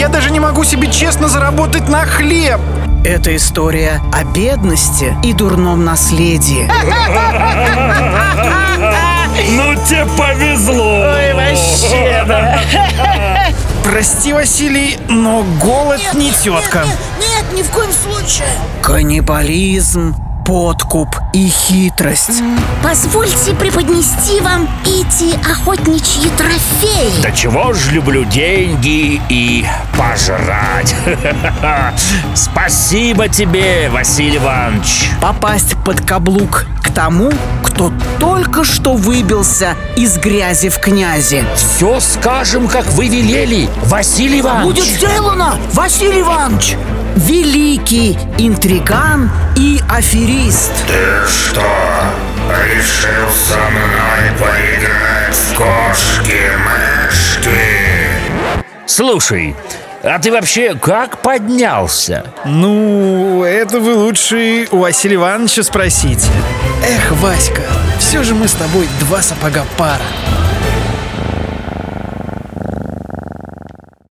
Я даже не могу себе честно заработать на хлеб. Это история о бедности и дурном наследии. Ну тебе повезло. Ой, вообще, да. Прости, Василий, но голод не тетка. Нет, ни в коем случае. Каннибализм, подкуп и хитрость. Позвольте преподнести вам эти охотничьи трофеи. Да чего ж люблю деньги и пожрать. Спасибо тебе, Василий Иванович. Попасть под каблук к тому, кто только что выбился из грязи в князи. Все скажем, как вы велели, Василий Иванович. Будет сделано, Василий Иванович! Великий интриган и аферист. Ты что, решил со мной поиграть в кошки-мышки? Слушай, а ты вообще как поднялся? Ну, это вы лучше у Василия Ивановича спросите. Эх, Васька, все же мы с тобой два сапога пара.